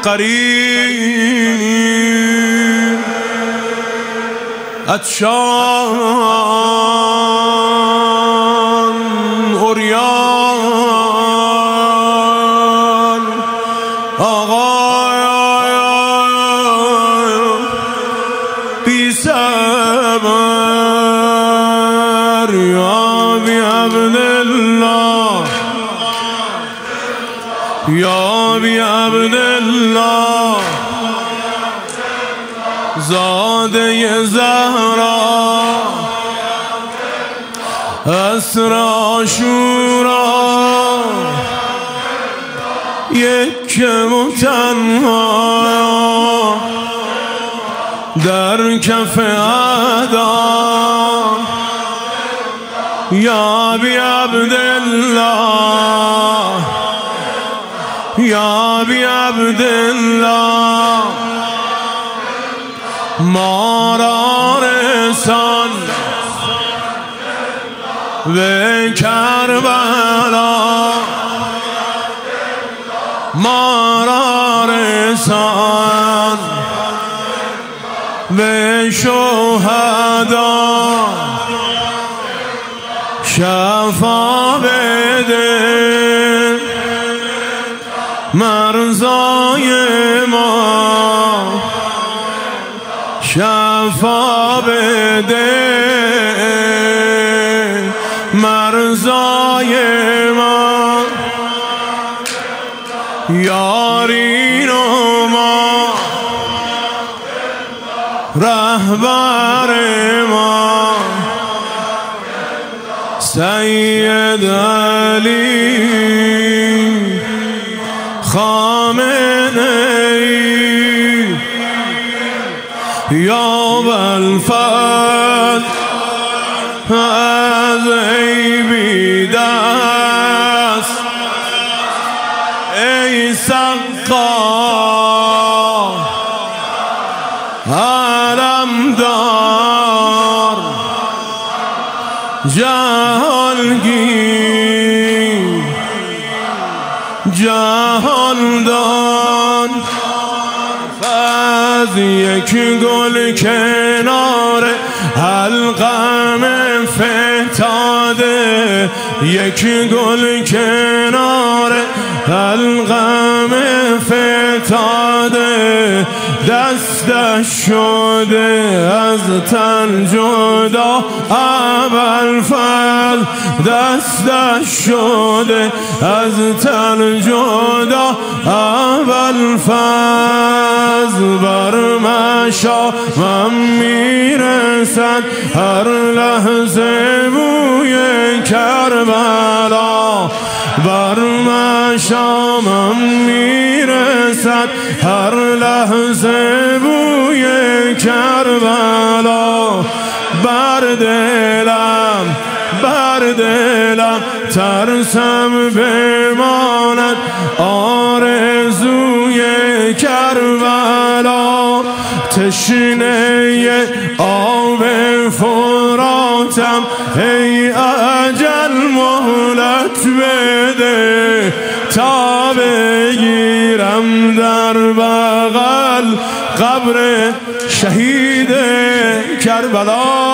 قریر عطشان عریان آقا بی صبر یا بی عبدالله یا بی عبدالله زاده زهرا عصر عاشورا یک و تنها در کف اعدا یا بی عبدالله یا بی عبدالله ما را رسان به کربلا ما را رسان به شهدا شفا بده مرزای ما شفا بده مرزای ما یارین و ما رهبر ما سید علی خامنه‌ای یا بالفضل از عیبی دست ای سقا علمدار جهانگیر جهاندان فاز یک گل کنار حلقم فتاده یک گل کنار حلقم فتاده دستش شده از تن جدا ابوالفضل دستش شده از تن جدا ابوالفضل بر مشامم میرسد هر لحظه بوی کربلا بر مشامم میرسد هر لحظه بوی کربلا بر دلم ترسم بماند آرزوی کربلا تشنه آب فراتم ای اجل مهلت بده تا بگیرم در بغل قبر شهید کربلا